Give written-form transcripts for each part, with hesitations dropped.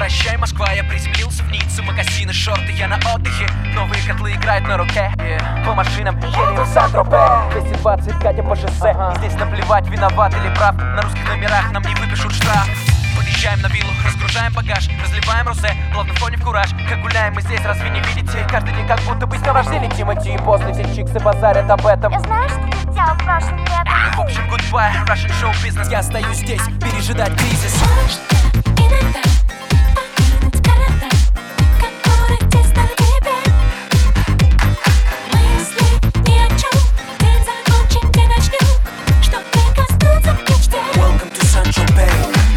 Прощай, Москва, я приземлился в Ниццу. Магазины, шорты, я на отдыхе. Новые котлы играют на руке. По машинам едем в Сан-Тропе. 220 катим по шоссе. И здесь наплевать, виноват или прав. На русских номерах нам не выпишут штраф. Подъезжаем на виллу, разгружаем багаж, разливаем розе, плавно входим в кураж. Как гуляем мы здесь, разве не видите? Каждый день как будто бы с днем рождения Тимати. И после все чиксы базарят об этом. Я знаю, что ты делал прошлым летом. В общем, goodbye, Russian show business. Я остаюсь здесь, пережидать кризис. Иногда покинуть города, которые тесно в тебе. Мысли ни о чем, день закончен, день начнем, чтоб прикоснуться к мечте. Welcome to Сан-Тропе.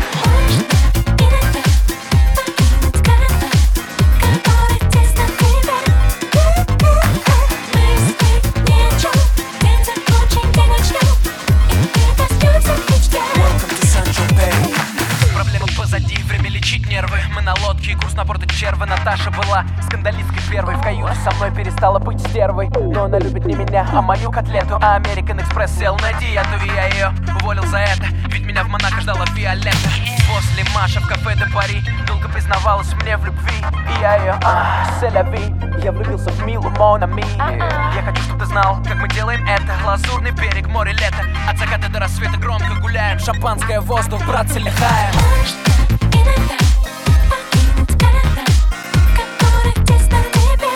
Мы на лодке, курс на борт червы. Наташа была скандалисткой первой. В каюте со мной перестала быть стервой. Но она любит не меня, а мою котлету. А American Express сел на диету, и я ее уволил за это. Ведь меня в Монако ждала Виолетта. После Маша в кафе де Пари долго признавалась мне в любви. И я ее, селяви. Я влюбился в Милу, Мон Ами. Я хочу, чтобы ты знал, как мы делаем это. Лазурный берег, море, лето. От заката до рассвета громко гуляем. Шампанское, воздух, братцы, лихаем. Иногда покинуть города, которые тесно в тебе.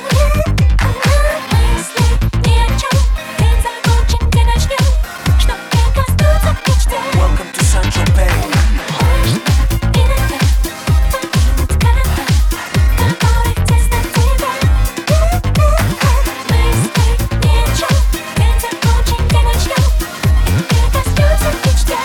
Мысли ни о чем, день закончен, день начнем, чтоб прикоснуться к мечте. Welcome to Сан-Тропе. Иногда покинуть города, которые тесно в тебе. Мысли ни о чем, день закончен, день начнем, прикоснуться к мечте.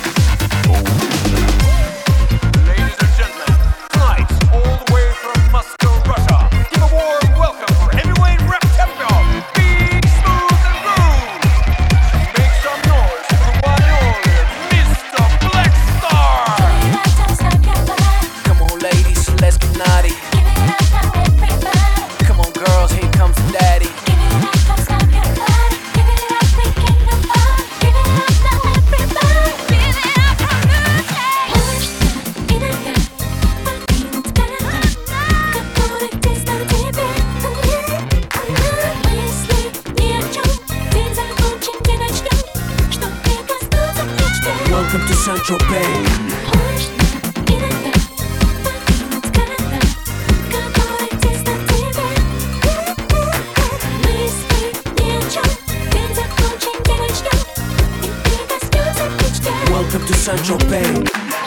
Welcome to Сан-Тропе. Welcome to Сан-Тропе.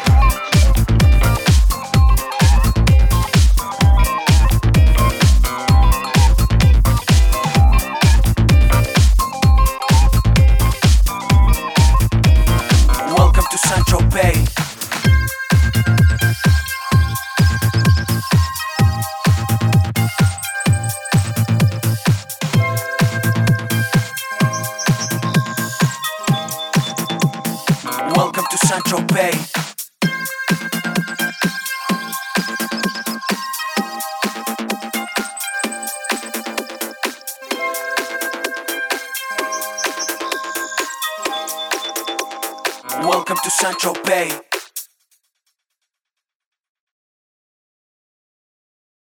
Welcome to Сан-Тропе. Welcome to Сан-Тропе. Welcome to Сан-Тропе.